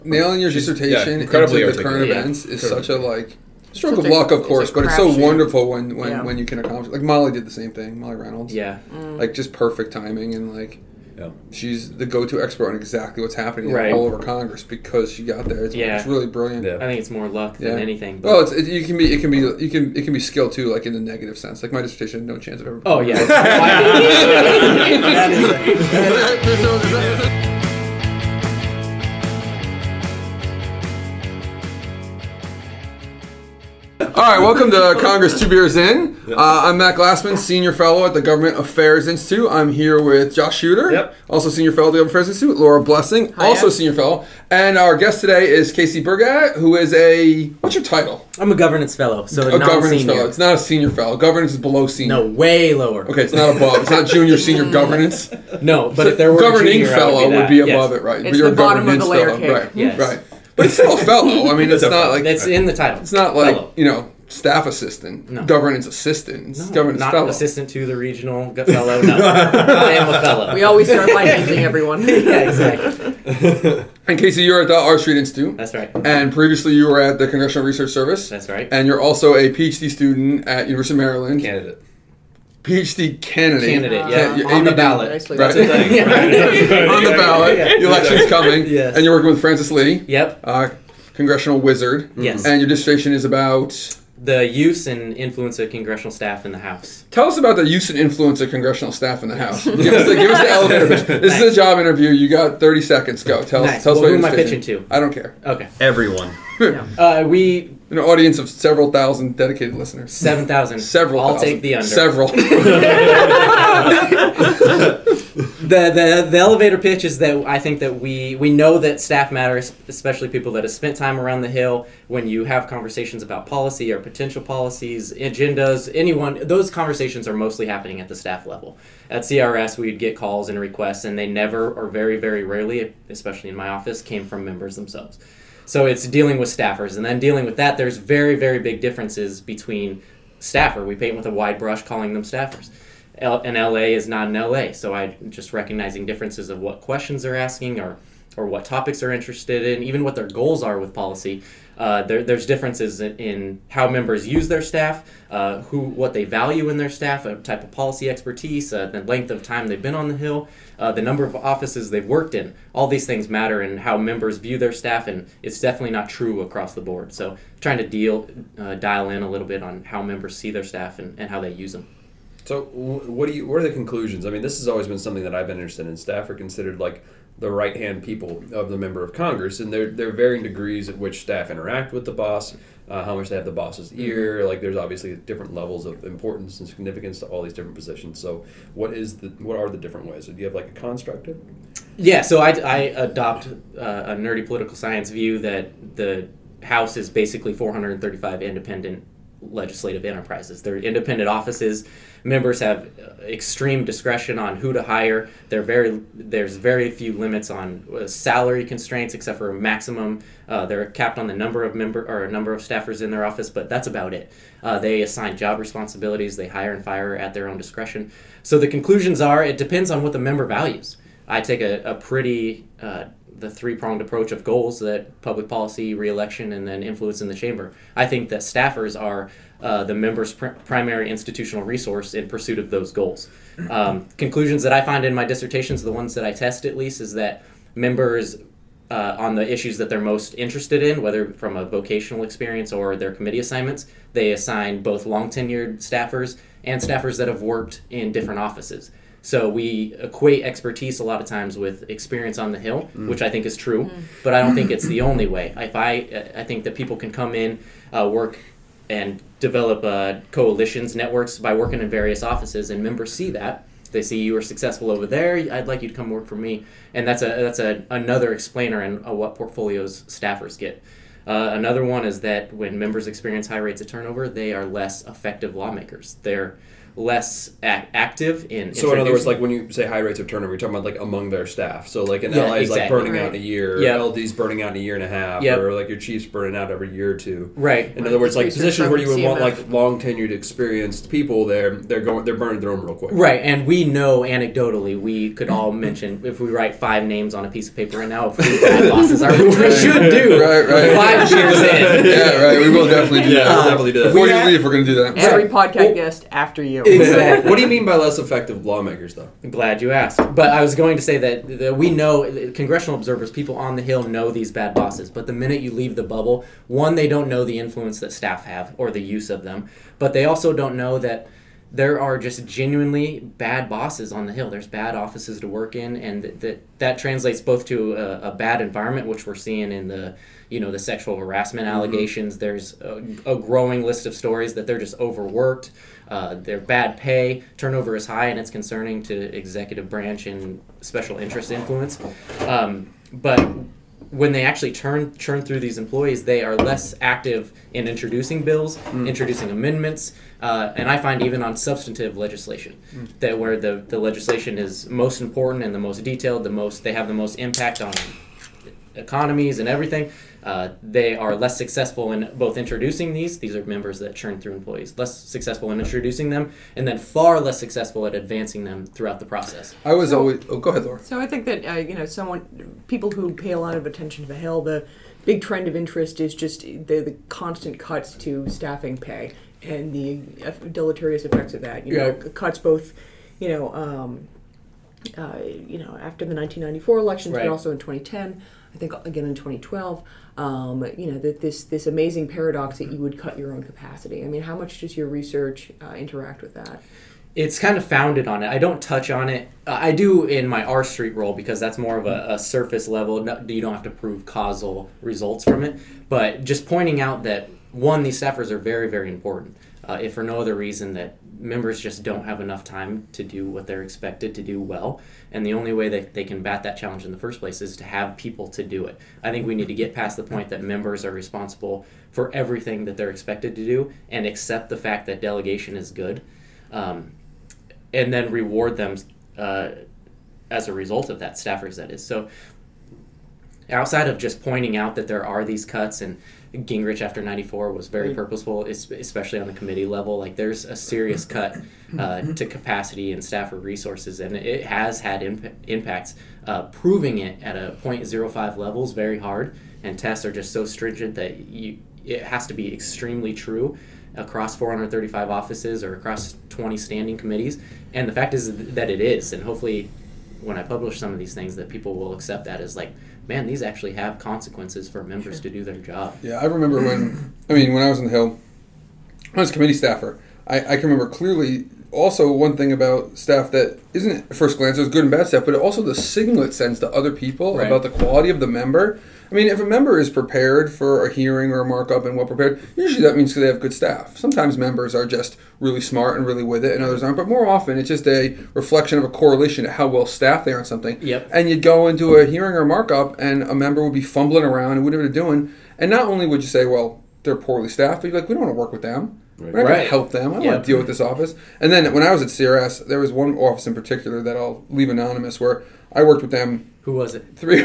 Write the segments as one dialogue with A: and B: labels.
A: Nailing your dissertation
B: incredibly
A: into the current
B: articulate.
A: events is such a stroke of luck, of course, but it's so wonderful when you can accomplish. Like Molly did the same thing. Molly Reynolds.
C: Yeah.
A: Like just perfect timing and she's the go-to expert on exactly what's happening all over Congress because she got there. It's really brilliant.
C: Yeah. I think it's more luck than anything. But.
A: Well, it can be skill too, like in the negative sense. Like my dissertation, no chance of ever.
C: Oh yeah.
A: All right, welcome to Congress 2 Beers In. I'm Matt Glassman, Senior Fellow at the Government Affairs Institute. I'm here with Josh Shooter, also Senior Fellow at the Government Affairs Institute. Laura Blessing, also Senior Fellow. And our guest today is Casey Burgat, who is what's your title?
D: I'm a Governance Fellow, so
A: a Governance Fellow. It's not a Senior Fellow. Governance is below Senior.
D: No, way lower.
A: Okay, it's not above. It's not Junior, Senior Governance.
D: No, but if there were
A: Governing
D: junior,
A: Fellow would be above it, right?
E: It's the bottom of the layer cake.
A: Right,
D: yes.
A: right. But it's still a fellow. I mean, it's not like...
D: It's in the title.
A: It's not like, staff assistant, governance assistant, governance
D: not
A: fellow.
D: Assistant to the regional fellow, no. I am a fellow.
E: We always start licensing everyone.
D: Yeah, exactly.
A: And Casey, you're at the R Street Institute.
D: That's right.
A: And previously you were at the Congressional Research Service.
D: That's right.
A: And you're also a PhD student at University of Maryland.
B: Candidate.
A: PhD candidate.
D: On the ballot.
A: That's a thing. Right? On the ballot. The election's coming.
D: Yes.
A: And you're working with Francis Lee.
D: Yep.
A: Congressional wizard.
D: Yes.
A: And your dissertation is about...
D: the use and influence of congressional staff in the House.
A: Tell us about the use and influence of congressional staff in the House. Give us the elevator pitch. This is a job interview. You got 30 seconds. Go. Tell us
D: Well,
A: about
D: who
A: your
D: am I
A: dissertation.
D: pitching to?
A: I don't care.
D: Okay.
B: Everyone.
D: We...
A: An audience of several thousand dedicated listeners.
D: 7,000.
A: Several
D: I'll
A: thousand.
D: take the under.
A: Several.
D: The elevator pitch is that I think that we know that staff matters, especially people that have spent time around the Hill. When you have conversations about policy or potential policies, agendas, those conversations are mostly happening at the staff level. At CRS, we'd get calls and requests, and they never, or very, very rarely, especially in my office, came from members themselves. So it's dealing with staffers, and then dealing with that, there's very, very big differences between staffer. We paint with a wide brush calling them staffers. An LA is not an LA, so I just recognizing differences of what questions they're asking or what topics they're interested in, even what their goals are with policy. There's differences in how members use their staff, what they value in their staff, a type of policy expertise, the length of time they've been on the Hill, the number of offices they've worked in. All these things matter in how members view their staff, and it's definitely not true across the board. So trying to dial in a little bit on how members see their staff and how they use them.
B: So what are the conclusions? I mean, this has always been something that I've been interested in. Staff are considered like the right-hand people of the member of Congress, and there are varying degrees at which staff interact with the boss, how much they have the boss's ear. Like, there's obviously different levels of importance and significance to all these different positions. So what are the different ways? So do you have like a construct?
D: Yeah, so I adopt a nerdy political science view that the House is basically 435 independent legislative enterprises. They're independent offices. Members have extreme discretion on who to hire. There's very few limits on salary constraints, except for a maximum. They're capped on the number of staffers in their office, but that's about it. They assign job responsibilities. They hire and fire at their own discretion. So the conclusions are, it depends on what the member values. I take a pretty the three-pronged approach of goals, that public policy, re-election, and then influence in the chamber. I think that staffers are the member's primary institutional resource in pursuit of those goals. Conclusions that I find in my dissertations, the ones that I test at least, is that members on the issues that they're most interested in, whether from a vocational experience or their committee assignments, they assign both long-tenured staffers and staffers that have worked in different offices. So we equate expertise a lot of times with experience on the Hill, which I think is true, but I don't think it's the only way. I think that people can come in, work, and develop coalitions, networks by working in various offices, and members see that. They see you were successful over there, I'd like you to come work for me. And that's another explainer in what portfolios staffers get. Another one is that when members experience high rates of turnover, they are less effective lawmakers. They're less active in.
B: So in other words, like when you say high rates of turnover, you're talking about like among their staff. So like an LA is like burning out in a year, LD's burning out in a year and a half, or like your chief's burning out every year or two.
D: Right.
B: In other words, like positions where you would want like long tenured, experienced people, they're burning their own real quick.
D: Right, and we know anecdotally, we could all mention if we write 5 names on a piece of paper right now of who bad bosses are, which we should do.
A: Right.
D: 5 years in.
A: Yeah, right. We will definitely do that.
B: We'll definitely do that.
A: Before you leave, we're going to do that.
E: Every podcast guest after you.
D: Exactly.
B: What do you mean by less effective lawmakers, though?
D: I'm glad you asked. But I was going to say that we know, congressional observers, people on the Hill know these bad bosses. But the minute you leave the bubble, one, they don't know the influence that staff have or the use of them. But they also don't know that there are just genuinely bad bosses on the Hill. There's bad offices to work in, and that translates both to a bad environment, which we're seeing in the sexual harassment allegations. There's a growing list of stories that they're just overworked. Their bad pay, turnover is high, and it's concerning to executive branch and special interest influence. But when they actually churn through these employees, they are less active in introducing bills, introducing amendments, and I find even on substantive legislation, that where the legislation is most important and the most detailed, they have the most impact on economies and everything, they are less successful in both introducing these are members that churn through employees, less successful in introducing them, and then far less successful at advancing them throughout the process.
A: I was always... Oh, go ahead, Laura.
E: So I think that, people who pay a lot of attention to the Hill, the big trend of interest is just the constant cuts to staffing pay and the deleterious effects of that. Cuts both, after the 1994 elections, but also in 2010. I think again in 2012, that this amazing paradox that you would cut your own capacity. I mean, how much does your research interact with that?
D: It's kind of founded on it. I don't touch on it. I do in my R Street role because that's more of a surface level. You don't have to prove causal results from it. But just pointing out that, one, these staffers are very, very important. If for no other reason that members just don't have enough time to do what they're expected to do well. And the only way that they can bat that challenge in the first place is to have people to do it. I think we need to get past the point that members are responsible for everything that they're expected to do and accept the fact that delegation is good, and then reward them as a result of that, staffers that is. So outside of just pointing out that there are these cuts, and Gingrich after 94 was very purposeful, especially on the committee level. Like, there's a serious cut to capacity and staffer resources, and it has had impacts. Proving it at a 0.05 level is very hard, and tests are just so stringent that it has to be extremely true across 435 offices or across 20 standing committees. And the fact is that it is, and hopefully when I publish some of these things that people will accept that as like, man, these actually have consequences for members to do their job.
A: Yeah, I remember when I was on the Hill, I was a committee staffer. I can remember clearly also one thing about staff that isn't at first glance, there's good and bad stuff, but also the signal it sends to other people about the quality of the member. I mean, if a member is prepared for a hearing or a markup and well prepared, usually that means they have good staff. Sometimes members are just really smart and really with it, and others aren't. But more often, it's just a reflection of a correlation to how well staffed they are on something.
D: Yep.
A: And you'd go into a hearing or a markup, and a member would be fumbling around and whatever they're doing. And not only would you say, well, they're poorly staffed, but you're like, we don't want to work with them. We're not going to help them. I don't want to deal with this office. And then when I was at CRS, there was one office in particular that I'll leave anonymous where I worked with them.
D: Who was it?
A: 3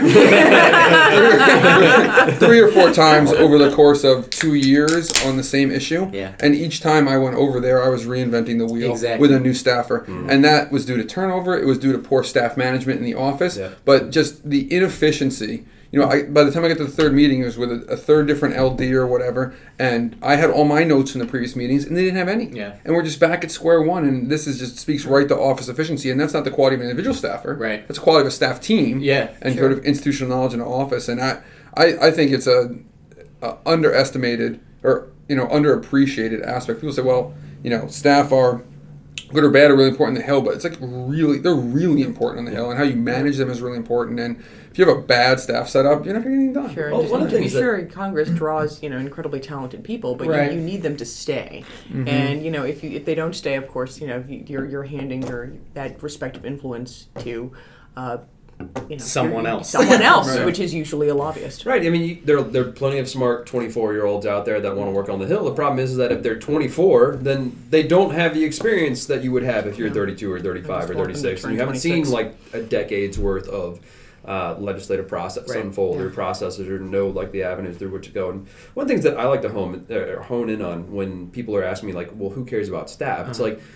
A: or 4 times over the course of 2 years on the same issue.
D: Yeah.
A: And each time I went over there, I was reinventing the wheel with a new staffer. Mm-hmm. And that was due to turnover. It was due to poor staff management in the office. Yeah. But just the inefficiency. You know, by the time I get to the third meeting, it was with a third different LD or whatever, and I had all my notes from the previous meetings, and they didn't have any.
D: Yeah.
A: And we're just back at square one, and this is just speaks right to office efficiency, and that's not the quality of an individual staffer.
D: Right.
A: That's the quality of a staff team.
D: Yeah.
A: And sort of institutional knowledge in an office, and I think it's a underestimated or underappreciated aspect. People say, well, staff are good or bad are really important on the Hill, but it's like they're really important on the Hill, and how you manage them is really important. And if you have a bad staff setup, you're not going to get anything done.
E: Sure, well, one of the things to be sure, Congress draws incredibly talented people, but you need them to stay. Mm-hmm. And if they don't stay, of course, you're handing that respective influence to
D: someone else.
A: Right.
E: Which is usually a lobbyist.
B: Right. I mean, there are plenty of smart 24-year-olds out there that want to work on the Hill. The problem is that if they're 24, then they don't have the experience that you would have if you're 32 or 35 or 36. And you haven't seen like a decade's worth of legislative process unfold or processes or know like the avenues through which to go. And one of the things that I like to hone in on when people are asking me like, well, who cares about staff? It's like,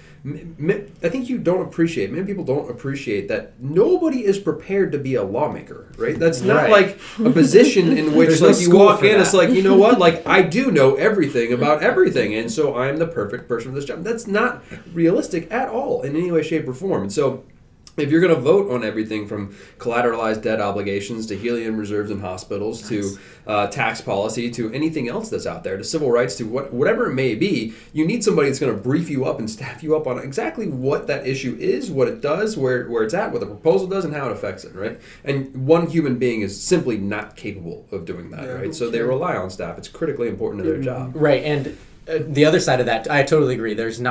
B: I think many people don't appreciate that nobody is prepared to be a lawmaker, right? That's not like a position in which like you walk in, it's like, you know what, like I do know everything about everything, and so I'm the perfect person for this job. That's not realistic at all in any way, shape, or form. And so if you're going to vote on everything from collateralized debt obligations to helium reserves in hospitals to tax policy to anything else that's out there, to civil rights, to whatever it may be, you need somebody that's going to brief you up and staff you up on exactly what that issue is, what it does, where it's at, what the proposal does, and how it affects it, right? And one human being is simply not capable of doing that, right? So they rely on staff. It's critically important to their job.
D: Right, and the other side of that, I totally agree. There's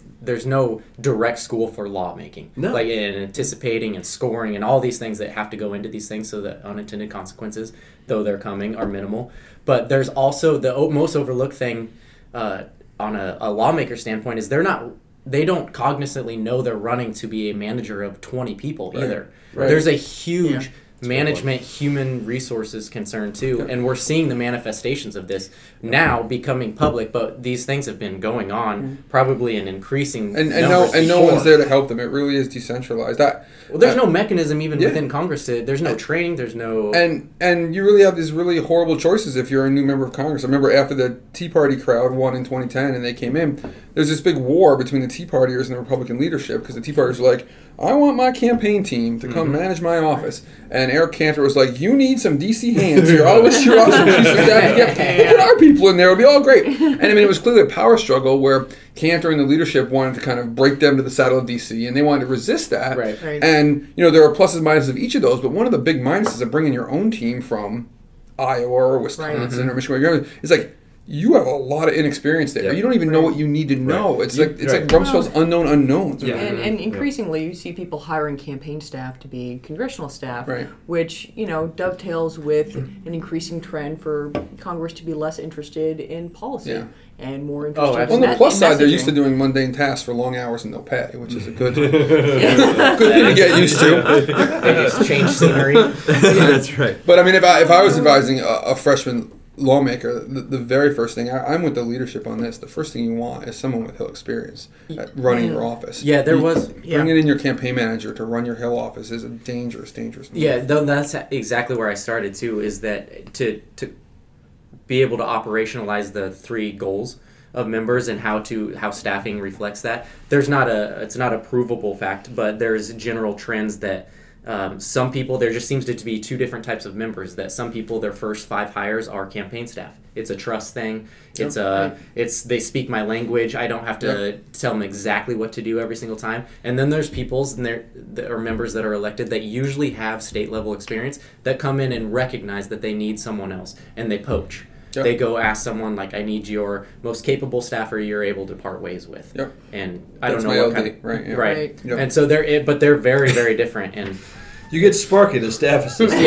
D: no direct school for lawmaking.
B: No.
D: Like in anticipating and scoring and all these things that have to go into these things so that unintended consequences, though they're coming, are minimal. But there's also the most overlooked thing on a lawmaker standpoint is they don't cognizantly know they're running to be a manager of 20 people either. Right. There's a huge management, human resources concern too, and we're seeing the manifestations of this now becoming public. But these things have been going on probably in increasing numbers
A: and no one's there to help them. It really is decentralized.
D: There's no mechanism even within Congress there's no training. There's no
A: and you really have these really horrible choices if you're a new member of Congress. I remember after the Tea Party crowd won in 2010 and they came in, there's this big war between the Tea Partiers and the Republican leadership because the Tea Partiers were like, I want my campaign team to come manage my office. And Eric Cantor was like, you need some DC hands here. I'll list you off some chiefs of staff. Put our people in there. It'll be all great. And I mean, it was clearly a power struggle where Cantor and the leadership wanted to kind of break them to the saddle of DC, and they wanted to resist that.
D: Right.
A: And, there are pluses and minuses of each of those, but one of the big minuses of bringing your own team from Iowa or Wisconsin or Michigan is like, you have a lot of inexperience there. You don't even know what you need to know. It's like Rumsfeld's unknown unknowns.
E: Yeah. And increasingly, you see people hiring campaign staff to be congressional staff, which dovetails with an increasing trend for Congress to be less interested in policy and more interested.
A: On the plus side, they're used to doing mundane tasks for long hours and no pay, which is a good thing to get used to.
D: They just change scenery.
B: That's right.
A: But I mean, if I was advising a freshman lawmaker, the very first thing, I'm with the leadership on this, the first thing you want is someone with Hill experience at running your office.
D: Yeah,
A: Bringing in your campaign manager to run your Hill office is a dangerous move.
D: Yeah, that's exactly where I started too, is that to be able to operationalize the 3 goals of members and how staffing reflects that. It's not a provable fact, but there's general trends that some people, there just seems to be 2 different types of members. That some people, their first 5 hires are campaign staff. It's a trust thing. It's they speak my language. I don't have to tell them exactly what to do every single time. And then there's there are members that are elected that usually have state level experience that come in and recognize that they need someone else, and they poach. Yep. They go ask someone like, I need your most capable staffer you're able to part ways with.
A: Yep.
D: And I don't know what kind of...
E: Right.
D: Yep. And so they're very, very different. And
B: you get Sparky, the staff assistant.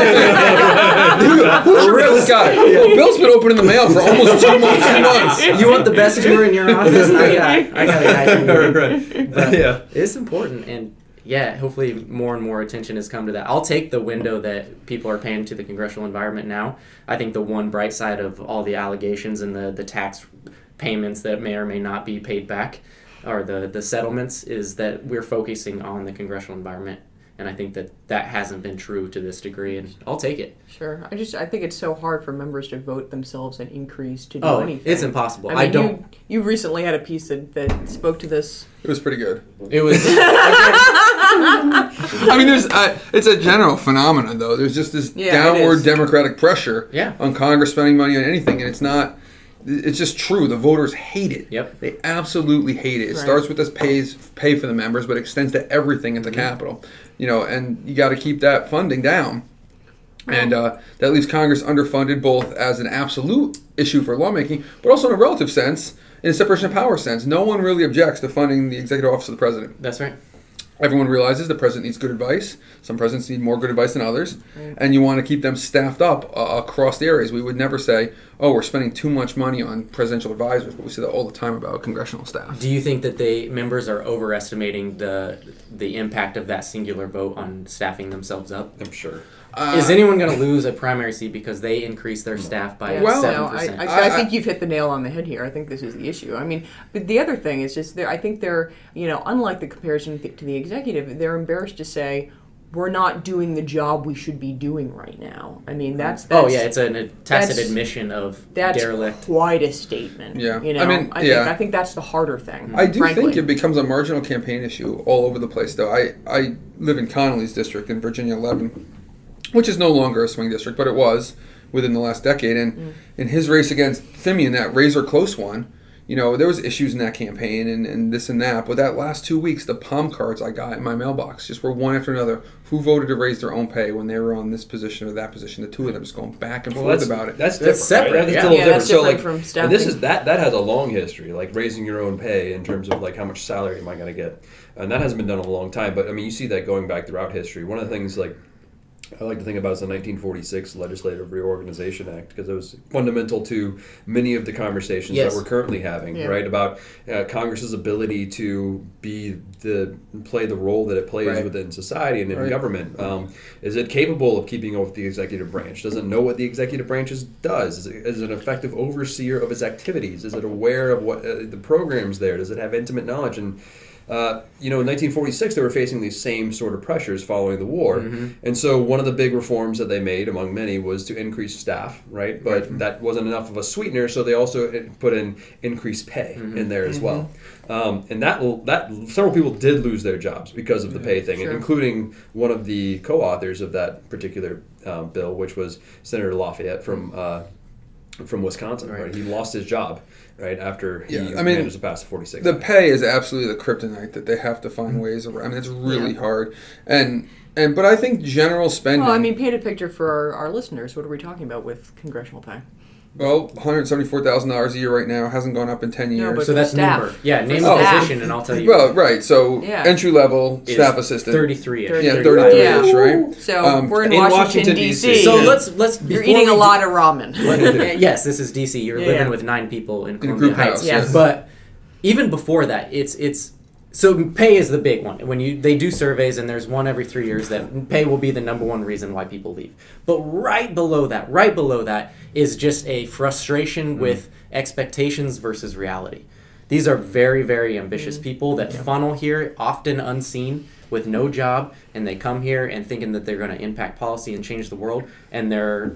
A: Bill's got it. Well, Bill's been opening the mail for almost 2 months.
D: You want the best tour in your office? I got a guy.
B: Right.
D: But it's important, and hopefully more and more attention has come to that. I'll take the window that people are paying to the congressional environment now. I think the one bright side of all the allegations and the tax payments that may or may not be paid back, or the settlements, is that we're focusing on the congressional environment. And I think that hasn't been true to this degree, and I'll take it.
E: Sure. I think it's so hard for members to vote themselves an increase to do anything.
D: It's impossible.
E: I mean, you recently had a piece that spoke to this.
A: It was pretty good.
D: It was.
A: I mean, it's a general phenomenon, though. There's just this downward democratic pressure on Congress spending money on anything, and it's not. It's just true. The voters hate it.
D: Yep.
A: They absolutely hate it. It starts with this pay for the members, but extends to everything at the Capitol. And you got to keep that funding down. And that leaves Congress underfunded both as an absolute issue for lawmaking, but also in a relative sense, in a separation of power sense. No one really objects to funding the executive office of the president.
D: That's right.
A: Everyone realizes the president needs good advice. Some presidents need more good advice than others. And you want to keep them staffed up across the areas. We would never say, oh, we're spending too much money on presidential advisors, but we say that all the time about congressional staff.
D: Do you think that members are overestimating the impact of that singular vote on staffing themselves up?
B: I'm sure.
D: Is anyone going to lose a primary seat because they increase their staff by 7%?
E: I think you've hit the nail on the head here. I think this is the issue. I mean, but the other thing is just I think they're, unlike the comparison to the executive, they're embarrassed to say, we're not doing the job we should be doing right now. I mean, that's
D: it's a tacit admission of derelict.
E: That's quite a statement. Yeah. I think that's the harder thing.
A: I do think it becomes a marginal campaign issue all over the place, though. I live in Connolly's district in Virginia 11, which is no longer a swing district, but it was within the last decade. And in his race against Thymian, that razor close one, there was issues in that campaign and this and that. But that last 2 weeks, the palm cards I got in my mailbox just were one after another. Who voted to raise their own pay when they were on this position or that position? The two of them just going back and forth about it.
B: That's different.
D: Separate.
B: Right? That's
E: a little different from staffing.
B: And this is that has a long history, like raising your own pay in terms of like how much salary am I going to get, and that hasn't been done in a long time. But I mean, you see that going back throughout history. One of the things I like to think about is the 1946 Legislative Reorganization Act, because it was fundamental to many of the conversations that we're currently having, right? About Congress's ability to play the role that it plays within society and in government. Is it capable of keeping up with the executive branch? Does it know what the executive branch does? Is it an effective overseer of its activities? Is it aware of what the programs there? Does it have intimate knowledge? And in 1946, they were facing these same sort of pressures following the war. And so one of the big reforms that they made, among many, was to increase staff, right? But that wasn't enough of a sweetener, so they also put in increased pay in there as well. And that several people did lose their jobs because of the pay thing, including one of the co-authors of that particular bill, which was Senator Lafayette from Wisconsin. Right? He lost his job after he managed to pass the 46.
A: The pay is absolutely the kryptonite that they have to find ways around. I mean, it's really hard. But I think general spending.
E: Well, I mean, paint a picture for our listeners. What are we talking about with congressional pay?
A: Well, $174,000 a year right now. Hasn't gone up in 10 years.
E: No,
D: so that's
E: staff.
D: number. Yeah, name a position and I'll tell you.
A: Well, right. So entry level staff assistant.
D: 33-ish.
A: Yeah, 33-ish, right?
E: So we're in Washington, D.C.
D: So let's.
E: You're eating a lot of ramen.
D: Yes, this is D.C. You're living with 9 people in Columbia Heights.
A: House, yes.
D: But even before that, it's. So pay is the big one. When they do surveys, and there's one every 3 years, that pay will be the number one reason why people leave. But right below that is just a frustration with expectations versus reality. These are very, very ambitious people that funnel here, often unseen, with no job, and they come here and thinking that they're going to impact policy and change the world, and they're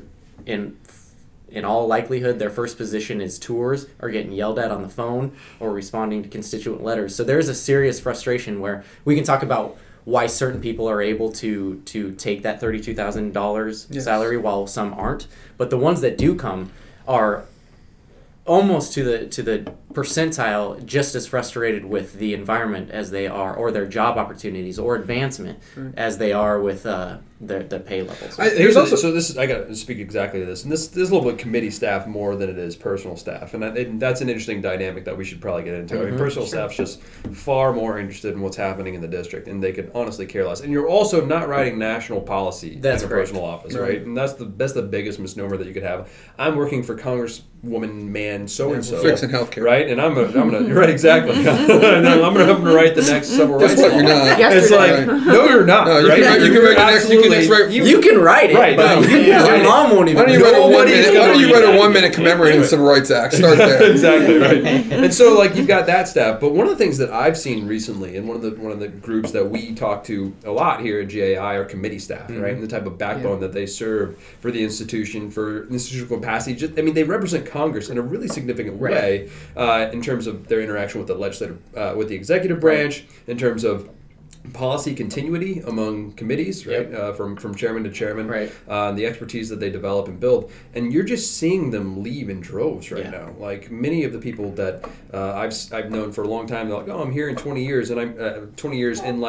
D: in all likelihood, their first position is tours or getting yelled at on the phone or responding to constituent letters. So there's a serious frustration where we can talk about why certain people are able to take that $32,000 salary while some aren't. But the ones that do come are almost to the percentile just as frustrated with the environment as they are, or their job opportunities or advancement as they are with the pay levels.
B: I got to speak exactly to this, and this is a little bit committee staff more than it is personal staff, and that's an interesting dynamic that we should probably get into. I mean, personal staff's just far more interested in what's happening in the district, and they could honestly care less. And you're also not writing national policy in a personal office, right? And that's the biggest misnomer that you could have. I'm working for Congresswoman man so and so,
A: fixing healthcare,
B: right? And I'm gonna right exactly. And I'm gonna have to write the next civil rights law.
A: You're not.
B: It's like no, you're not.
A: No,
B: right?
A: You can write the next.
D: You can write it,
B: right?
D: But your mom won't even.
A: Why don't you write a 1 minute commemorating the Civil Rights Act? Start there.
B: Exactly right. And so, you've got that staff. But one of the things that I've seen recently, and one of the groups that we talk to a lot here at GAI are committee staff, right? And the type of backbone that they serve for the institution, for institutional capacity. I mean, they represent Congress in a really significant way in terms of their interaction with the legislative, with the executive branch, in terms of policy continuity among committees, right? From chairman to chairman, the expertise that they develop and build, and you're just seeing them leave in droves right now. Like many of the people that I've known for a long time, they're like, "Oh, I'm here in 20 years," and I'm 20 years, and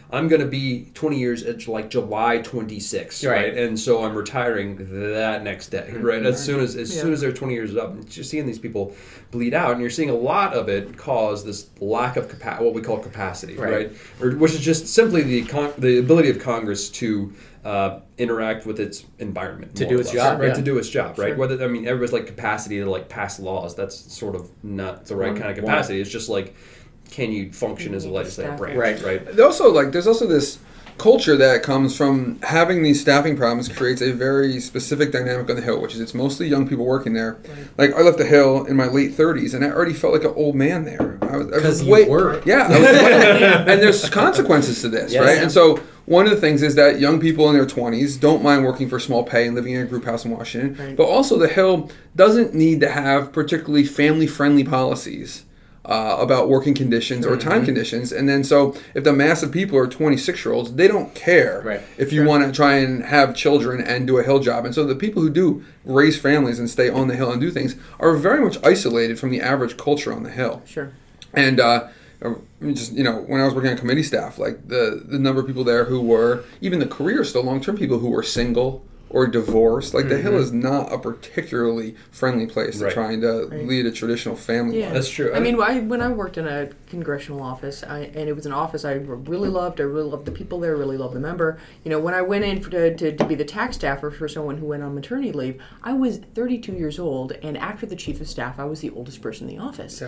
B: I'm going to be 20 years at like July 26th, right? And so I'm retiring that next day, right? As soon as they're 20 years up, and you're seeing these people bleed out, and you're seeing a lot of it cause this lack of what we call capacity, right? Or which is just simply the ability of Congress to interact with its environment
D: to do its job,
B: right? To do its job, right? Whether everybody's like capacity to like pass laws. That's sort of not the right kind of capacity. It's just like, can you function as a legislative branch, right?
A: There's also this culture that comes from having these staffing problems creates a very specific dynamic on the Hill, which is it's mostly young people working there. Like I left the Hill in my late 30s, and I already felt like an old man there.
D: Because you were.
A: Yeah, I was and there's consequences to this, right? And so one of the things is that young people in their 20s don't mind working for small pay and living in a group house in Washington. But also the Hill doesn't need to have particularly family-friendly policies about working conditions or time conditions. And then so if the mass of people are 26-year-olds, they don't care if you want to try and have children and do a Hill job. And so the people who do raise families and stay on the Hill and do things are very much isolated from the average culture on the Hill. And just, when I was working on committee staff, like the number of people there who were, even the career still long-term people who were single or divorced, like the Hill is not a particularly friendly place to trying to lead a traditional family life.
B: That's true.
E: I mean, when I worked in a congressional office, and it was an office I really loved. I really loved the people there, really loved the member. When I went in to be the tax staffer for someone who went on maternity leave, I was 32 years old, and after the chief of staff, I was the oldest person in the office.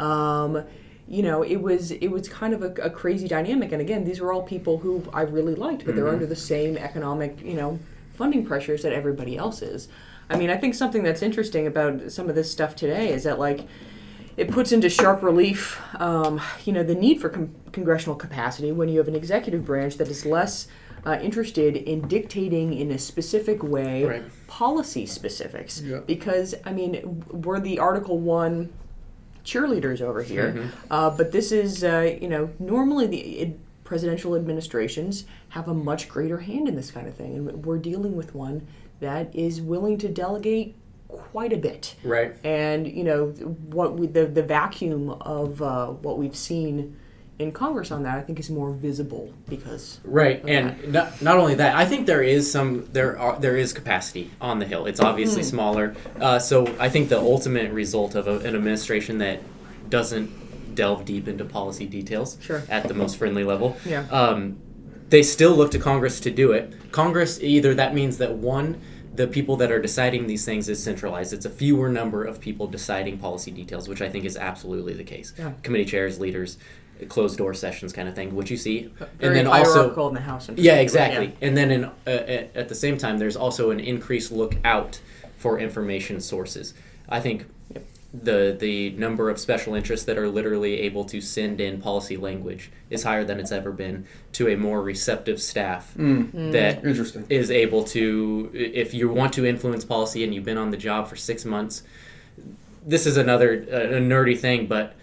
E: It was kind of a crazy dynamic. And again, these were all people who I really liked, but they're under the same economic, funding pressures that everybody else is. I mean, I think something that's interesting about some of this stuff today is that, like, it puts into sharp relief, the need for congressional capacity when you have an executive branch that is less interested in dictating in a specific way policy specifics. Because, I mean, we're the Article 1 cheerleaders over here, but this is, normally the presidential administrations have a much greater hand in this kind of thing, and we're dealing with one that is willing to delegate quite a bit. And the vacuum of what we've seen in Congress on that, I think, is more visible because
D: and not only that, I think there is capacity on the Hill. It's obviously smaller, so I think the ultimate result of an administration that doesn't delve deep into policy details at the most friendly level. They still look to Congress to do it. Congress, either that means that the people that are deciding these things is centralized. It's a fewer number of people deciding policy details, which I think is absolutely the case. Committee chairs, leaders, closed door sessions kind of thing, which you see.
E: Very
D: and then
E: hierarchical
D: also
E: in the House.
D: Exactly. And then at the same time, there's also an increased look out for information sources. I think the number of special interests that are literally able to send in policy language is higher than it's ever been to a more receptive staff that is able to, if you want to influence policy and you've been on the job for 6 months, this is another a nerdy thing, but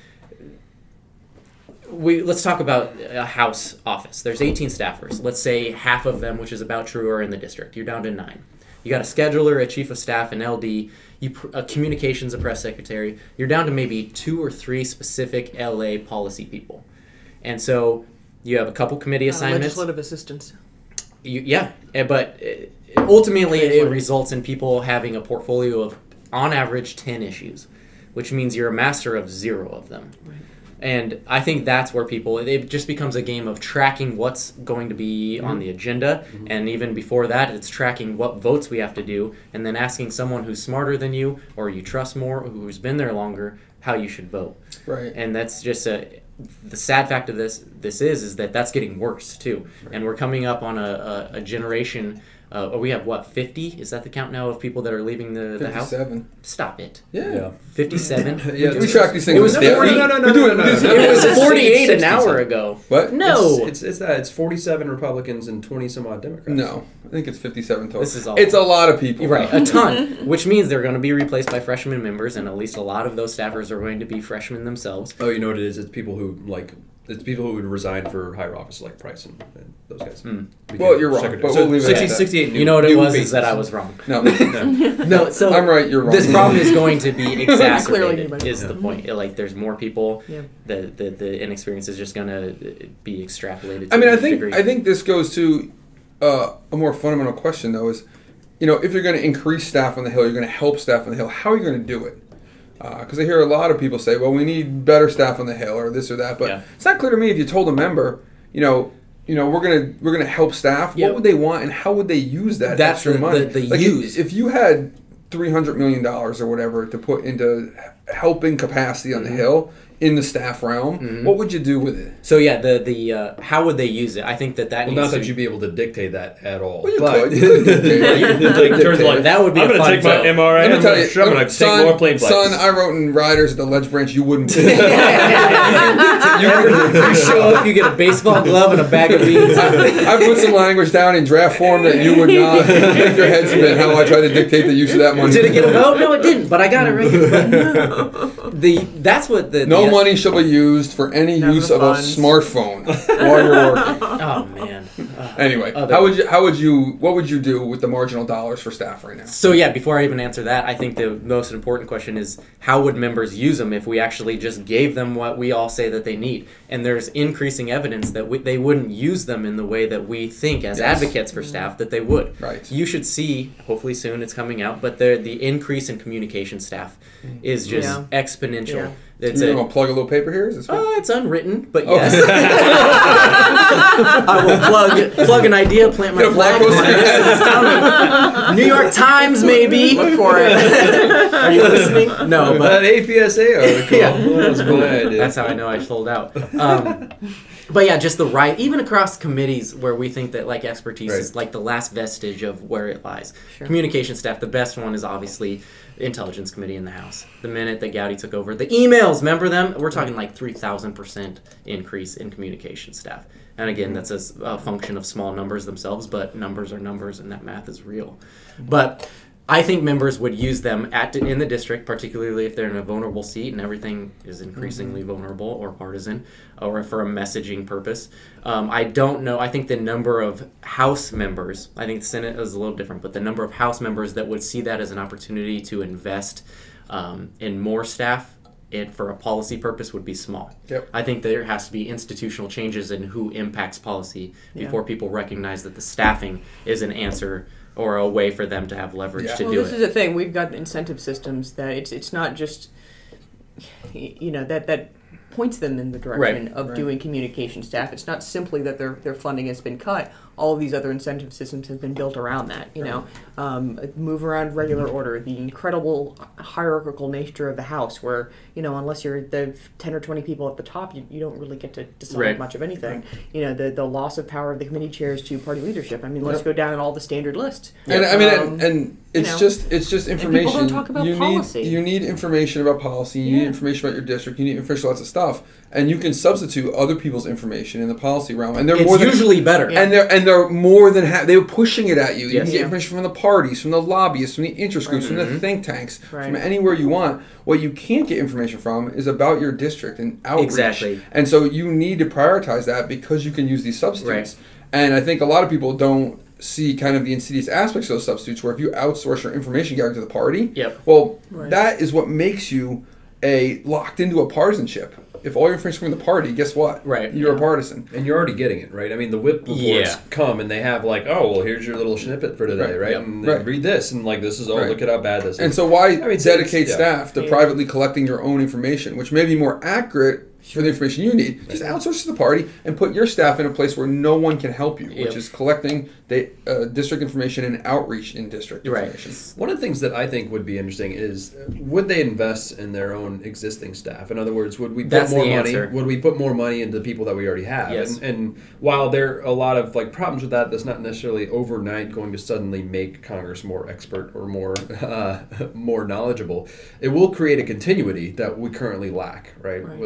D: let's talk about a House office. There's 18 staffers. Let's say half of them, which is about true, are in the district. You're down to 9. You got a scheduler, a chief of staff, an LD, a communications, a press secretary. You're down to maybe 2 or 3 specific LA policy people. And so you have a couple committee assignments.
E: Legislative assistants.
D: But ultimately it results in people having a portfolio of, on average, 10 issues, which means you're a master of 0 of them. And I think that's where it just becomes a game of tracking what's going to be on the agenda. And even before that, it's tracking what votes we have to do, and then asking someone who's smarter than you or you trust more, who's been there longer, how you should vote. And that's just the sad fact of this is that that's getting worse too. And we're coming up on a generation. We have 50? Is that the count now of people that are leaving the House?
A: 57.
D: Stop it.
A: We
D: 57?
A: track these things.
D: It was 40. It was 48 an hour ago.
A: What?
D: No.
B: It's 47 Republicans and 20 some odd Democrats.
A: No, I think it's 57 total.
D: This is all.
A: It's a lot of people.
D: Right, a ton, which means they're going to be replaced by freshman members, and at least a lot of those staffers are going to be freshmen themselves.
B: Oh, you know what it is? It's people who It's people who would resign for higher office like Price and those guys.
A: Well, you're wrong, but we'll leave it at that.
B: 68 new,
D: You know what it
B: new
D: was
B: faces.
D: is that I was wrong.
A: No.
D: No, so
A: I'm right, you're wrong.
D: This problem is going to be
E: Clearly,
D: exacerbated.
E: you
D: Is the point? Like, there's more people.
E: Yeah.
D: The inexperience is just going to be extrapolated.
A: I mean,
D: to
A: I
D: a
A: think
D: degree.
A: I think this goes to a more fundamental question, though, is, if you're going to increase staff on the Hill, you're going to help staff on the Hill. How are you going to do it? Because I hear a lot of people say, "Well, we need better staff on the Hill," or this or that. But it's not clear to me if you told a member, we're gonna help staff.
D: Yeah.
A: What would they want, and how would they use that
D: That's
A: extra money?
D: the
A: Like,
D: use.
A: if you had $300 million or whatever to put into helping capacity on the Hill in the staff realm, what would you do with it?
D: So yeah, the how would they use it? I think that
B: Well,
D: needs
B: not
D: to
B: that you'd be able to dictate that at all.
A: Well, you
B: but
A: could. You could dictate it.
B: in terms of like,
D: that would be
B: I'm
D: a
B: going to
D: fun
B: take my
D: vote.
B: MRI.
A: Let me tell you,
B: I'm going to take more plane flights.
A: Son, I wrote in Riders at the Ledge Branch. You wouldn't.
D: you show up, you get a baseball glove and a bag of beans.
A: I put some language down in draft form that you would not make your head spin. How I try to dictate the use of that money.
D: Did it get a vote? No, it didn't. But I got it right. That's what the
A: No money shall be used for any
E: None
A: use
E: of
A: of
E: the
A: a
E: funds.
A: smartphone while you're working.
D: Oh man.
A: Anyway, what would you do with the marginal dollars for staff right now?
D: So yeah, before I even answer that, I think the most important question is how would members use them if we actually just gave them what we all say that they need? And there's increasing evidence that they wouldn't use them in the way that we think as advocates for staff that they would.
A: Right.
D: You should see, hopefully soon it's coming out, but the increase in communication staff is just exponential.
E: Yeah.
A: You're going to plug a little paper here? Is this what?
D: It's unwritten, but yes. I will plug an idea, plant my
A: Get a
D: flag.
A: blog post in your head.
D: It's coming. New York Times, maybe.
E: Look for it.
D: Are you listening? No, but
B: That APSA article. That was my idea.
D: that's how I know I sold out. But yeah, just even across committees where we think that like expertise is like the last vestige of where it lies.
E: Sure.
D: Communication staff, the best one is obviously the Intelligence Committee in the House. The minute that Gowdy took over, the emails, remember them? We're talking like 3,000% increase in communication staff. And again, that's a function of small numbers themselves, but numbers are numbers and that math is real. But I think members would use them in the district, particularly if they're in a vulnerable seat and everything is increasingly vulnerable or partisan, or for a messaging purpose. I don't know. I think the number of House members, I think the Senate is a little different, but the number of House members that would see that as an opportunity to invest in more staff for a policy purpose would be small.
A: Yep.
D: I think there has to be institutional changes in who impacts policy before people recognize that the staffing is an answer or a way for them to have leverage to
E: Well,
D: do
E: this
D: it.
E: is the thing. We've got incentive systems that it's not just that points them in the direction of doing communication staff. It's not simply that their funding has been cut. All of these other incentive systems have been built around that. Move around regular order, the incredible hierarchical nature of the House, where unless you're the 10 or 20 people at the top, you don't really get to decide much of anything. The loss of power of the committee chairs to party leadership. I mean, let's go down all the standard lists.
A: And I mean, and it's just information.
E: people don't talk about policy.
A: You need information about policy. You need information about your district. You need information about lots of stuff, and you can substitute other people's information in the policy realm. And they're
D: It's
A: more than,
D: usually better.
A: And they're more than they're pushing it at you. You
D: Yes.
A: can get information from the parties, from the lobbyists, from the interest groups, from the think tanks, from anywhere you want. What you can't get information from is about your district and outreach.
D: Exactly.
A: And so you need to prioritize that because you can use these substitutes.
D: Right.
A: And I think a lot of people don't see kind of the insidious aspects of those substitutes, where if you outsource your information gathering to the party, that is what makes you locked into a partisanship. If all your information from the party, guess what? You're a partisan.
B: And you're already getting it, right? I mean, the whip reports come and they have like, oh, well, here's your little snippet for today, right? And read this, and like, this is, look at how bad this is.
A: And so why dedicate staff to privately collecting your own information, which may be more accurate for the information you need? Just outsource to the party and put your staff in a place where no one can help you, which is collecting the district information and outreach in district information.
B: One of the things that I think would be interesting is, would they invest in their own existing staff? In other words, would we put more money? Would we put more money into the people that we already have?
D: Yes.
B: And while there are a lot of like problems with that, that's not necessarily overnight going to suddenly make Congress more expert or more knowledgeable. It will create a continuity that we currently lack, right? With the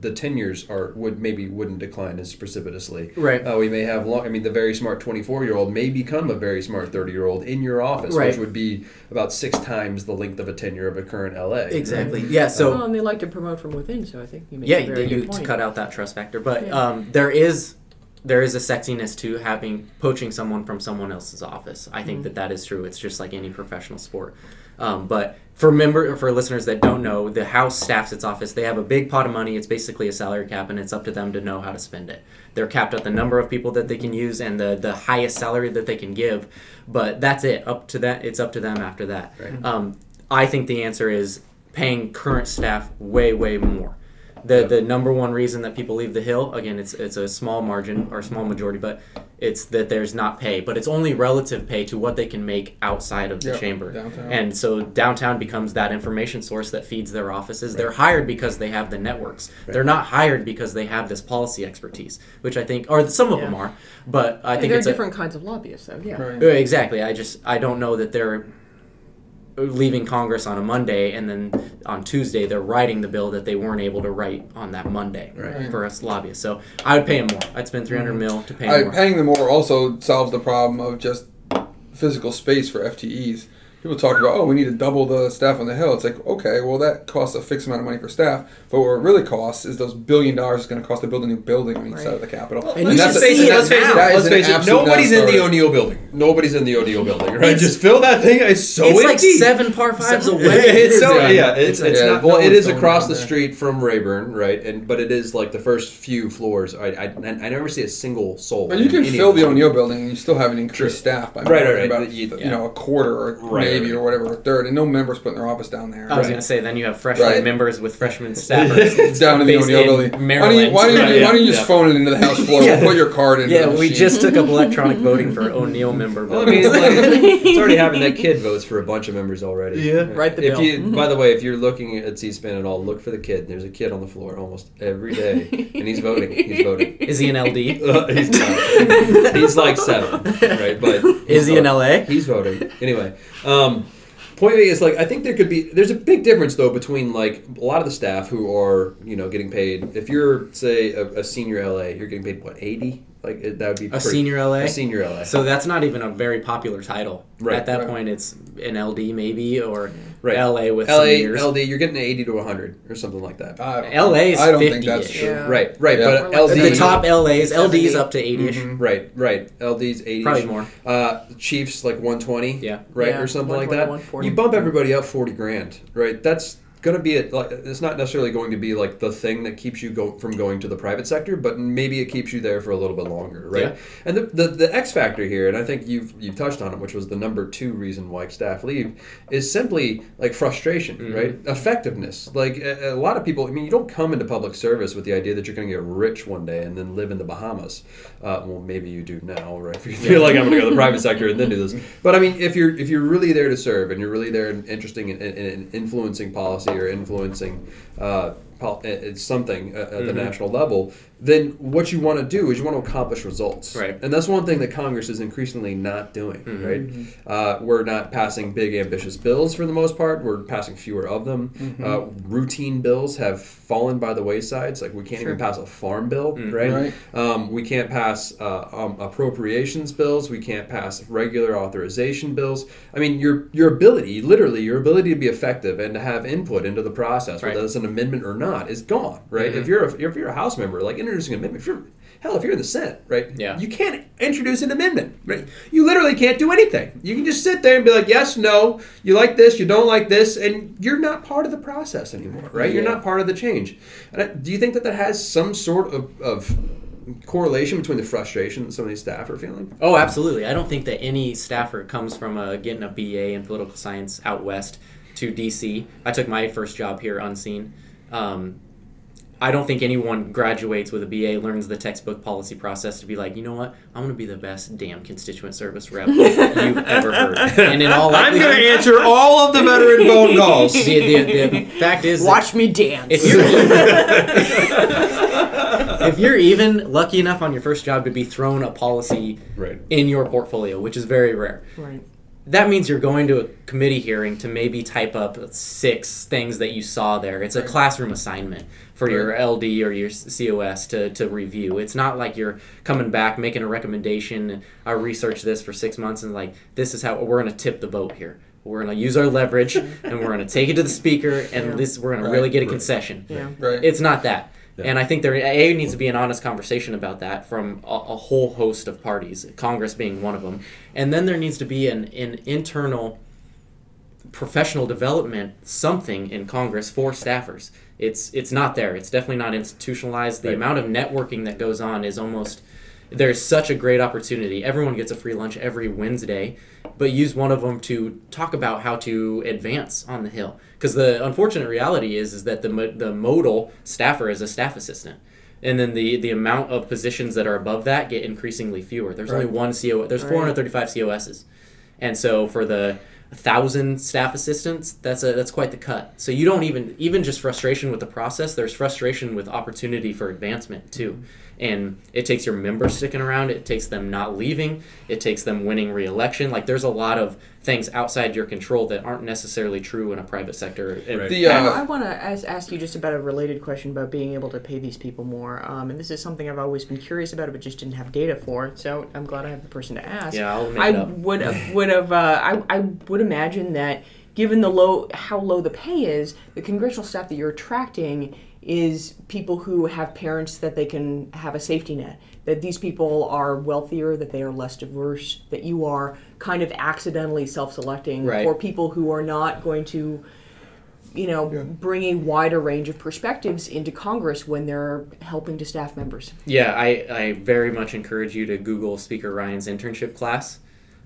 B: the tenures wouldn't decline as precipitously.
D: Right.
B: We may have the very smart 24-year-old may become a very smart 30-year-old in your office,
D: right.
B: which would be about 6 times the length of a tenure of a current LA.
D: Exactly. Right? Yeah. So
E: and they like to promote from within, so I think you make a very good point.
D: To cut out that trust factor, but there is a sexiness to poaching someone from someone else's office. I think that is true. It's just like any professional sport. But for listeners that don't know, the House staffs its office. They have a big pot of money. It's basically a salary cap, and it's up to them to know how to spend it. They're capped at the number of people that they can use and the highest salary that they can give. But that's it. It's up to them after that. Right. I think the answer is paying current staff way, way more. The number one reason that people leave the Hill, again, it's a small margin or small majority, but it's that there's not pay. But it's only relative pay to what they can make outside of the chamber. Downtown. And so downtown becomes that information source that feeds their offices. Right. They're hired because they have the networks. Right. They're not hired because they have this policy expertise, which I think, or some of them are, but I think
E: it's different kinds of lobbyists, though. Yeah.
D: Right. Exactly. I don't know that they're leaving Congress on a Monday, and then on Tuesday they're writing the bill that they weren't able to write on that Monday for us lobbyists. So I would pay them more. I'd spend $300 million to pay them more.
A: Paying them more also solves the problem of just physical space for FTEs. People talk about, we need to double the staff on the Hill. It's like, okay, well, that costs a fixed amount of money for staff. But what it really costs is those $1 billion is going to cost to build a new building on each side of the Capitol. Well,
B: and let's face it, nobody's in the O'Neill building. Nobody's in the O'Neill building, right? Just fill that thing. It's so empty.
D: It's like 7 par 5s away.
B: It's not. Well, it is across the street from Rayburn, right? But it is like the first few floors. I never see a single soul.
A: But you can fill the O'Neill building and you still have an increased staff by about a quarter or maybe or whatever, a third, and no members putting their office down there.
D: I was going to say, then you have freshman members with freshman staffers
A: down in the O'Neill building.
D: Maryland.
A: Why don't you just phone it into the House floor? We'll put your card in.
D: Yeah, we just took up electronic voting for O'Neill member.
B: Well, I mean, it's already happened that kid votes for a bunch of members already.
E: Yeah, right. The bill.
B: By the way, if you're looking at C-SPAN at all, look for the kid. There's a kid on the floor almost every day, and he's voting.
D: Is he an LD?
B: He's not. He's like 7, right? But
D: is he in LA?
B: He's voting anyway. Point being is, I think there's a big difference though between a lot of the staff who are getting paid. If you're say a senior LA, you're getting paid what, 80? That would be
D: senior LA.
B: A senior LA.
D: So that's not even a very popular title. Right. At that point, it's an LD maybe or LA with some years.
B: LD, you're getting 80 to 100 or something like that.
D: LA is 50-ish.
A: I don't think that's true.
E: Yeah.
B: Right. But LD,
D: the top LD's up to 80-ish.
B: Mm-hmm. Right. LD's 80.
D: Probably more.
B: Chiefs 120.
D: Yeah.
B: Right, or something like that. You bump everybody up $40,000. Right. That's going to be it's not necessarily going to be the thing that keeps you from going to the private sector, but maybe it keeps you there for a little bit longer, right? Yeah. And the X factor here, and I think you've touched on it, which was the number 2 reason why staff leave, is simply frustration, right? Effectiveness. A lot of people, you don't come into public service with the idea that you're going to get rich one day and then live in the Bahamas. Well, maybe you do now, right? If you feel like I'm going to go to the private sector and then do this, but if you're really there to serve and you're really there and interested in influencing policy or influencing something at the national level, then what you want to do is you want to accomplish results.
D: Right.
B: And that's one thing that Congress is increasingly not doing, right? We're not passing big, ambitious bills for the most part. We're passing fewer of them. Routine bills have fallen by the wayside. We can't even pass a farm bill, right? We can't pass appropriations bills. We can't pass regular authorization bills. Your ability to be effective and to have input into the process, whether it's an amendment or not, is gone, right? If you're a House member, introducing an amendment, if you're in the Senate, right?
D: Yeah.
B: You can't introduce an amendment, right? You literally can't do anything. You can just sit there and be like, yes, no, you like this, you don't like this, and you're not part of the process anymore, right? You're not part of the change. And do you think that has some sort of correlation between the frustration that some of these staff are feeling?
D: Oh, absolutely. I don't think that any staffer comes from getting a BA in political science out west to DC. I took my first job here unseen. I don't think anyone graduates with a BA, learns the textbook policy process to be like, you know what, I'm going to be the best damn constituent service rep you've ever heard. And in all
B: I'm going to answer all of the veteran phone calls.
D: The fact is,
E: watch me dance.
D: If you're even lucky enough on your first job to be thrown a policy in your portfolio, which is very rare, that means you're going to a committee hearing to maybe type up 6 things that you saw there. It's a classroom assignment for your LD or your COS to review. It's not like you're coming back, making a recommendation, I researched this for 6 months, and like, this is how we're going to tip the vote here. We're going to use our leverage, and we're going to take it to the speaker, and we're going to really get a concession.
E: Yeah.
A: Right.
D: It's not that. Yeah. And I think there needs to be an honest conversation about that from a whole host of parties, Congress being one of them. And then there needs to be an internal professional development, something in Congress for staffers. It's not there. It's definitely not institutionalized. The amount of networking that goes on is almost... There's such a great opportunity. Everyone gets a free lunch every Wednesday, but use one of them to talk about how to advance on the Hill. Because the unfortunate reality is that the modal staffer is a staff assistant. And then the amount of positions that are above that get increasingly fewer. There's only one COS. There's 435 COSs. And so for the 1,000 staff assistants, that's quite the cut. So you don't even just frustration with the process, there's frustration with opportunity for advancement too. And it takes your members sticking around, it takes them not leaving, it takes them winning re-election. Like, there's a lot of things outside your control that aren't necessarily true in a private sector.
A: Right.
E: I want to ask you just about a related question about being able to pay these people more. And this is something I've always been curious about, but just didn't have data for. So I'm glad I have the person to ask.
D: Yeah, I'll make it up.
E: I would imagine that given how low the pay is, the congressional staff that you're attracting is people who have parents that they can have a safety net, that these people are wealthier, that they are less diverse, that you are kind of accidentally self-selecting for people who are not going to, bring a wider range of perspectives into Congress when they're helping to staff members.
D: Yeah, I very much encourage you to Google Speaker Ryan's internship class.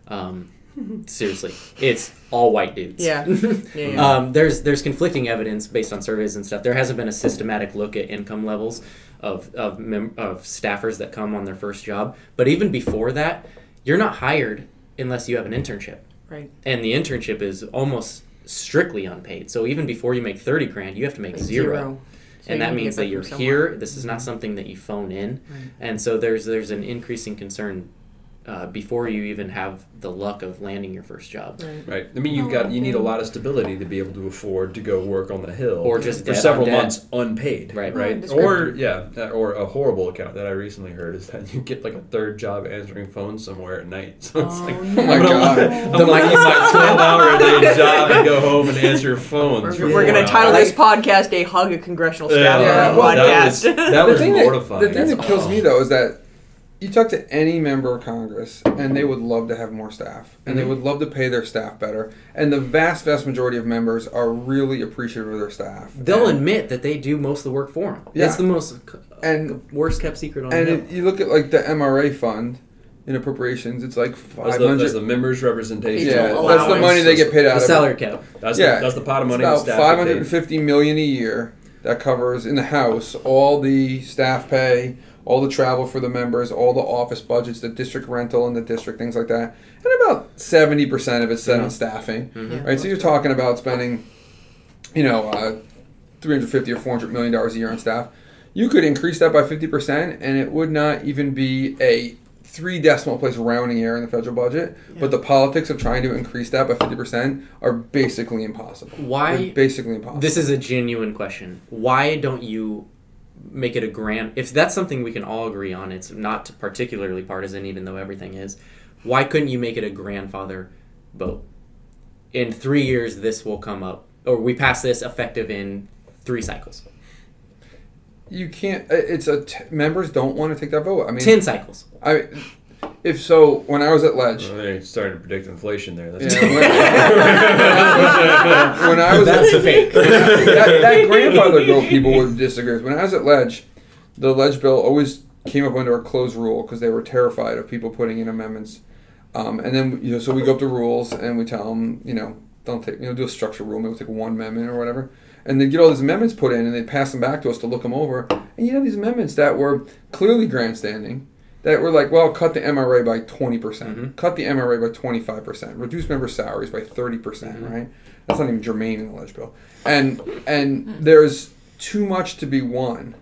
D: Seriously, it's all white dudes.
E: Yeah.
D: There's conflicting evidence based on surveys and stuff. There hasn't been a systematic look at income levels of staffers that come on their first job. But even before that, you're not hired unless you have an internship.
E: Right.
D: And the internship is almost strictly unpaid. So even before you make $30,000, you have to make zero. So and that means that you're here. This is not something that you phone in. Right. And so there's an increasing concern before you even have the luck of landing your first job.
B: Right. I mean, you need a lot of stability to be able to afford to go work on the Hill,
D: or just
B: for several months unpaid.
D: Right.
B: Or a horrible account that I recently heard is that you get like a third job answering phones somewhere at night. So it's
A: oh my god,
B: I'm like use my 12-hour-a-day job and go home and answer phones.
E: We're going to title this podcast "A Hug a Congressional Staff" podcast.
B: That was mortifying.
A: The thing that kills me though is that you talk to any member of Congress, and they would love to have more staff, and they would love to pay their staff better. And the vast, vast majority of members are really appreciative of their staff.
D: They'll admit that they do most of the work for them. Yeah. That's the most worst kept secret on the Hill.
A: And you look at like the MRA fund in appropriations, it's like $500.
B: That's the members' representation.
A: Yeah, that's the money they get paid out of.
D: The salary cap.
B: That's the pot of money.
A: It's about $550 million a year that covers in the House all the staff pay, all the travel for the members, all the office budgets, the district rental and the district, things like that. And about 70% of it's spent on staffing. Mm-hmm. Right? So you're talking about spending, $350 or $400 million a year on staff. You could increase that by 50%, and it would not even be a 3 decimal place rounding error in the federal budget. Yeah. But the politics of trying to increase that by 50% are basically impossible.
D: Why?
A: They're basically impossible.
D: This is a genuine question. Why don't you make it a grand... If that's something we can all agree on, it's not particularly partisan, even though everything is. Why couldn't you make it a grandfather vote? In 3 years, this will come up. Or we pass this effective in 3 cycles.
A: You can't... members don't want to take that vote. I mean,
D: 10 cycles.
A: When I was at Ledge...
B: Well, they're starting to predict inflation there. That's
A: when I was
D: That's fake.
A: that grandfather bill, people would disagree with. When I was at Ledge, the Ledge bill always came up under a closed rule because they were terrified of people putting in amendments. And then, so we go up to rules and we tell them, don't take, do a structure rule, maybe we'll take one amendment or whatever. And they get all these amendments put in and they pass them back to us to look them over. And you have these amendments that were clearly grandstanding, that were like, well, cut the MRA by 20%, cut the MRA by 25%, reduce member salaries by 30%, right? That's not even germane in the Ledge bill. And there's too much to be won.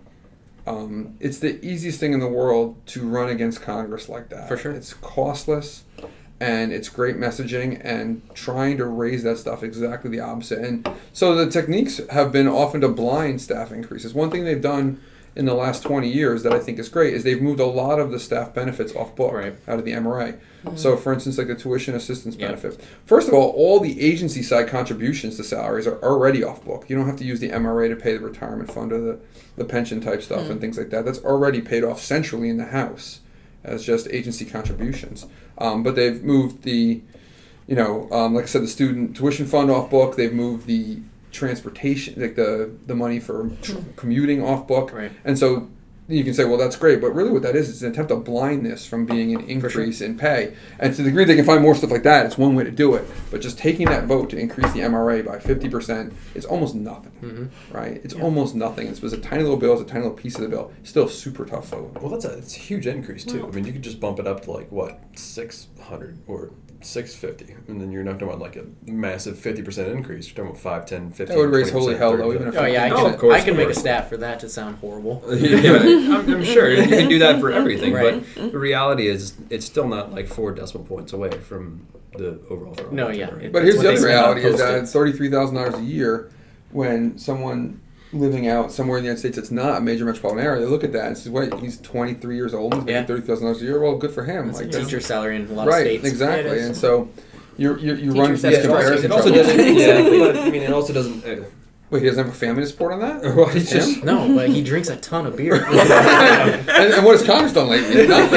A: It's the easiest thing in the world to run against Congress like that.
D: For sure.
A: It's costless, and it's great messaging and trying to raise that stuff exactly the opposite. And so the techniques have been often to blind staff increases. One thing they've done in the last 20 years that I think is great is they've moved a lot of the staff benefits off book out of the MRA. Mm-hmm. So, for instance, like the tuition assistance benefit. First of all the agency side contributions to salaries are already off book. You don't have to use the MRA to pay the retirement fund or the pension type stuff and things like that. That's already paid off centrally in the House as just agency contributions. But they've moved the, like I said, the student tuition fund off book. They've moved the transportation, like the money for commuting off book. Right. And so you can say, well, that's great, but really what that is an attempt to blind this from being an increase in pay. And to the degree they can find more stuff like that, it's one way to do it. But just taking that vote to increase the MRA by 50% is almost nothing, right? It's almost nothing. It was a tiny little bill, it's a tiny little piece of the bill. Still a super tough vote.
B: Well, it's a huge increase, too. I mean, you could just bump it up to, 600 or 650, and then you're not talking about like a massive 50% increase. You're talking about 5, 10, 15.
A: That would raise holy hell, though. Even if
D: I can make a stat for that to sound horrible.
B: I'm sure you can do that for everything, but the reality is it's still not like 4 decimal points away from the overall.
A: But here's the other reality: is that $33,000 a year, when someone living out somewhere in the United States that's not a major metropolitan area, they look at that and say, wait, he's 23 years old and he's making $30,000 a year. Well, good for him.
D: That's a teacher's salary in a lot of states.
A: Right, exactly. And so you run these comparisons.
B: It also doesn't. But I mean, it also doesn't.
A: Wait, he doesn't have a family to support on that?
B: Well, he's just
D: no, but he drinks a ton of beer.
A: and what has Congress done lately? Nothing.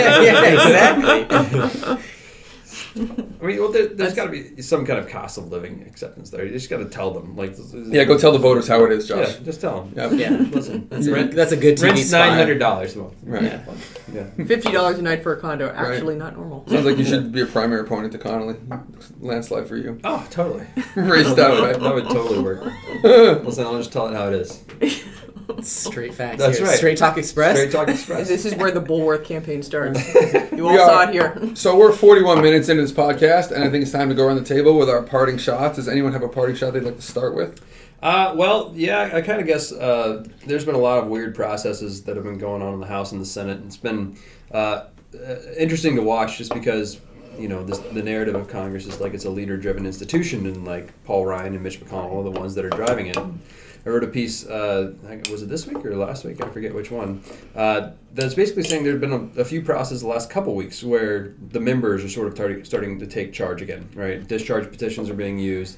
D: Exactly.
B: I mean, well, there's got to be some kind of cost of living acceptance there. You just got to tell them,
A: go tell the voters how it is, Josh.
B: Yeah, just tell them.
A: Yeah,
B: listen.
D: That's a good TV
B: rent's
D: spot.
B: $900 a month.
A: Right.
B: Yeah.
E: $50 a night for a condo. Actually, not normal.
A: Sounds like you should be a primary opponent to Connolly. Landslide for you.
B: Oh, totally.
A: Raised that way.
B: That would totally work. Listen, I'll just tell it how it is.
D: Straight facts.
B: That's
D: here.
B: right.
D: Straight Talk Express.
B: Straight Talk Express.
E: This is where the Bulworth campaign starts. You all saw it here.
A: So we're 41 minutes into this podcast, and I think it's time to go around the table with our parting shots. Does anyone have a parting shot they'd like to start with?
B: Well, yeah, I kind of guess there's been a lot of weird processes that have been going on in the House and the Senate. It's been interesting to watch just because, the narrative of Congress is like it's a leader-driven institution, and like Paul Ryan and Mitch McConnell are the ones that are driving it. I wrote a piece, was it this week or last week? I forget which one. That's basically saying there have been a few processes the last couple weeks where the members are sort of starting to take charge again, right? Discharge petitions are being used.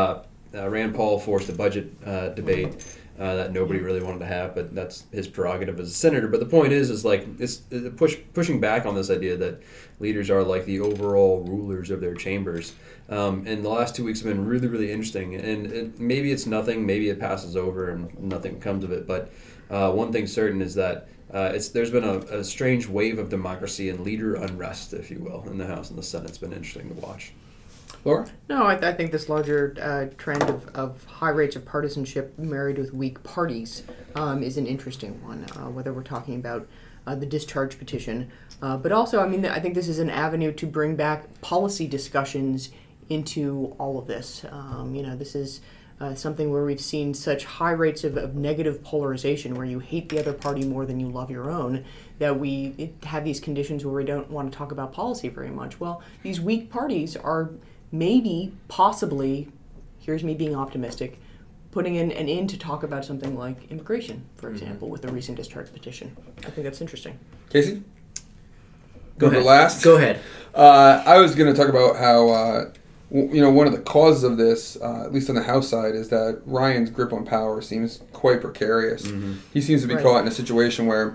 B: Rand Paul forced a budget debate that nobody really wanted to have, but that's his prerogative as a senator. But the point is like it's pushing back on this idea that leaders are like the overall rulers of their chambers. And the last 2 weeks have been really, really interesting. And maybe it's nothing, maybe it passes over and nothing comes of it. But one thing's certain is that there's been a strange wave of democracy and leader unrest, if you will, in the House and the Senate. It's been interesting to watch.
A: Laura?
E: No, I think this larger trend of high rates of partisanship married with weak parties is an interesting one, whether we're talking about the discharge petition. But also, I think this is an avenue to bring back policy discussions into all of this. This is something where we've seen such high rates of negative polarization, where you hate the other party more than you love your own, that we have these conditions where we don't want to talk about policy very much. Well, these weak parties are possibly, here's me being optimistic, putting in an in to talk about something like immigration, for example, with the recent discharge petition. I think that's interesting.
A: Casey?
D: Go ahead.
A: Last?
D: Go ahead.
A: I was going to talk about how, one of the causes of this, at least on the House side, is that Ryan's grip on power seems quite precarious. Mm-hmm. He seems to be caught in a situation where,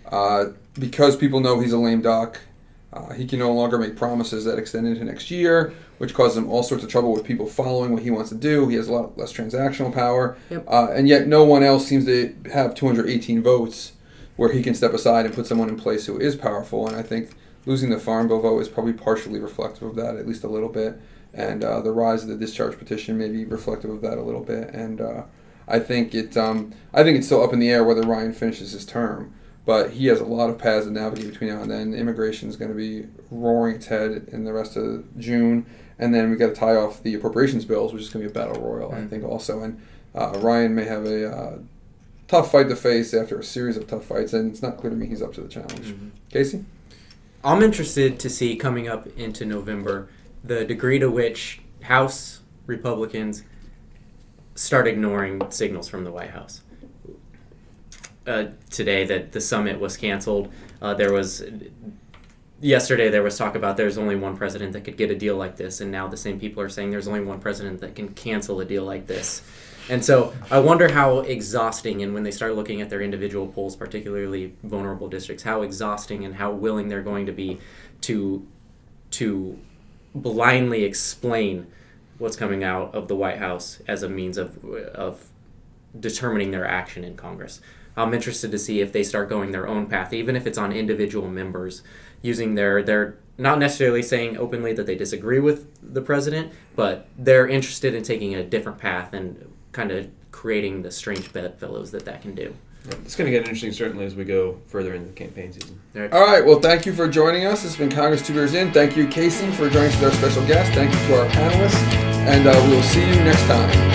A: because people know he's a lame duck, he can no longer make promises that extend into next year, which causes him all sorts of trouble with people following what he wants to do. He has a lot less transactional power. Yep. And yet no one else seems to have 218 votes where he can step aside and put someone in place who is powerful. And I think losing the Farm Bill vote is probably partially reflective of that, at least a little bit. And the rise of the discharge petition may be reflective of that a little bit. And I think it's still up in the air whether Ryan finishes his term. But he has a lot of paths to navigate between now and then. Immigration is going to be roaring its head in the rest of June. And then we've got to tie off the appropriations bills, which is going to be a battle royal, I think, also. And Ryan may have a tough fight to face after a series of tough fights, and it's not clear to me he's up to the challenge. Mm-hmm. Casey?
D: I'm interested to see coming up into November the degree to which House Republicans start ignoring signals from the White House. Today that the summit was canceled. Yesterday there was talk about there's only one president that could get a deal like this, and now the same people are saying there's only one president that can cancel a deal like this. And so I wonder how exhausting, and when they start looking at their individual polls, particularly vulnerable districts, how exhausting and how willing they're going to be to blindly explain what's coming out of the White House as a means of determining their action in Congress. I'm interested to see if they start going their own path, even if it's on individual members, using their not necessarily saying openly that they disagree with the president, but they're interested in taking a different path and kind of creating the strange bedfellows that can do.
B: It's going to get interesting, certainly, as we go further into the campaign season.
A: All right. Well, thank you for joining us. This has been Congress 2 Beers In. Thank you, Casey, for joining us as our special guest. Thank you to our panelists. And we will see you next time.